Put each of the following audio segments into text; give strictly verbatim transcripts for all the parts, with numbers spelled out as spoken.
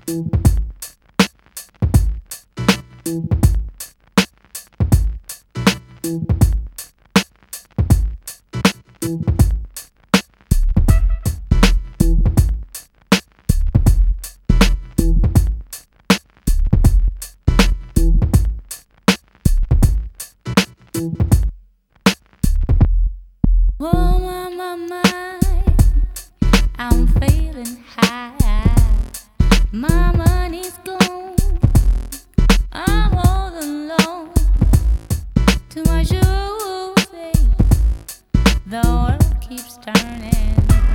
Oh, my, my, my, I'm feeling high. My money's gone. I'm holding on to my shoes. The world keeps turning.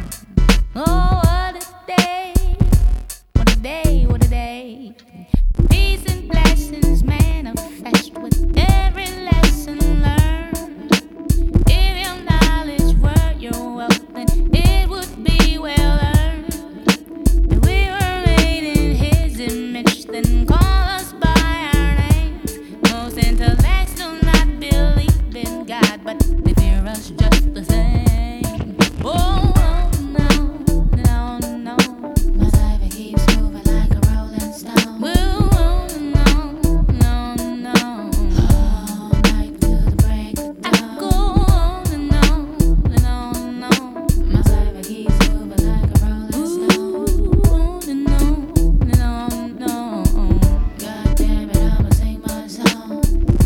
Oh, what a day! What a day! What a day! Peace and blessings manifest with every lesson learned. If your knowledge were your wealth, then it would be well earned. If we were made in His image, then call us by our names. Most intellects do not believe in God, but they fear us just the same. Oh, oh no, no, no. My life keeps moving like a rolling stone. Oh, no, no, no. All night till the break of dawn. I go on and on and on and on. My life keeps moving like a rolling stone. On and on and on and on. God damn it, I'ma sing my song.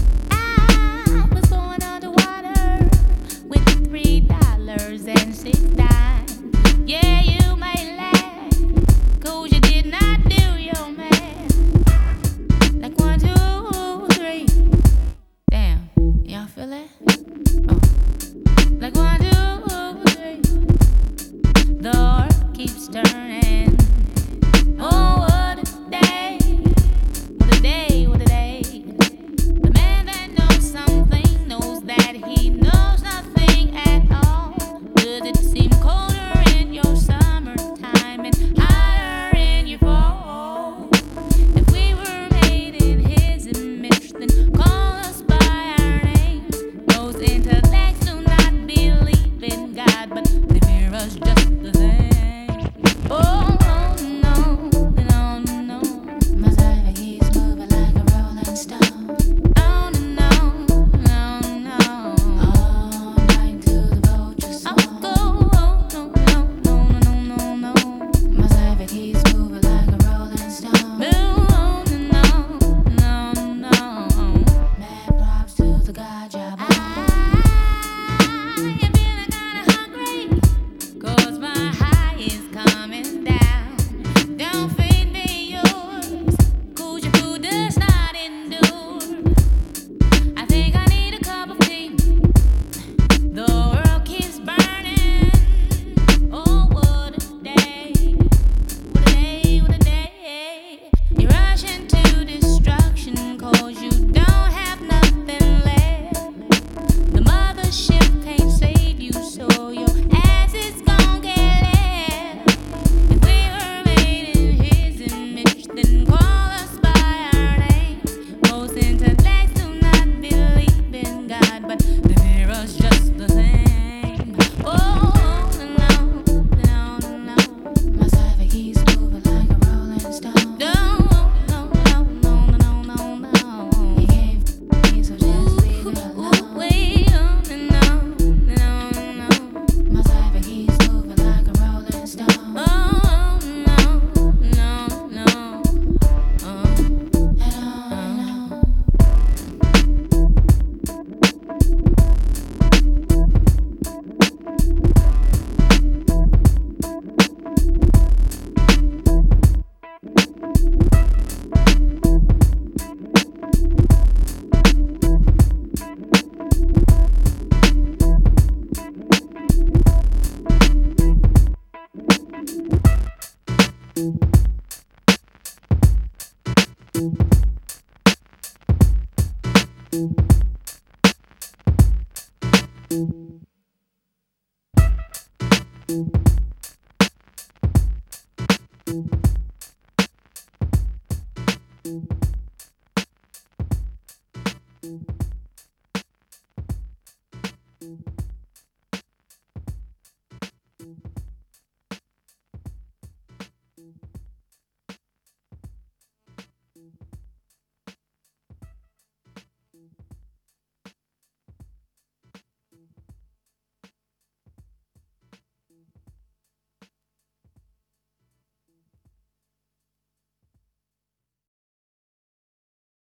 I was going underwater with three dollars and six dimes. Yeah, you may laugh, 'cause you did not do your math. Like one, two, three. Damn, y'all feel that? Oh. Like one, two, three. The earth keeps turning. Oh, what a day! What a day! What a day! The man that knows something knows that he knows nothing at all. Does it seem colder in your summertime and hotter in your fall? If we were made in His image, then call us by our names. Those intellects do not believe in God, but they fear us just the same. Oh, no, no, no. My life keeps moving like a rolling stone. Oh, no, no, no. All night till the vultures song. I'll go, oh, no, no, no, no, no, no. My life keeps moving like a rolling stone. Oh, no, no, no. Mad props to the God job. I am feeling kinda hungry, 'cause my high is coming down. Don't feed me yours, 'cause your food does not endure. I think I need a cup of tea. The world keeps burning. Oh, what a day! What a day! What a day! You rush into destruction 'cause you don't have nothing left. The mothership can't save you, so your ass is gon' get left. If we were made in His image, then call us by our names. Most intellects do not believe in God, but they fear us just the same. Oh, no, no, no. My life keeps moving like a rolling stone. No, no, no, no, no, no, no. You can't be so just leave it alone. Wait, oh, no, no, no. My life keeps moving like a rolling stone. Oh, no, no, no. Oh, and on. Thank you.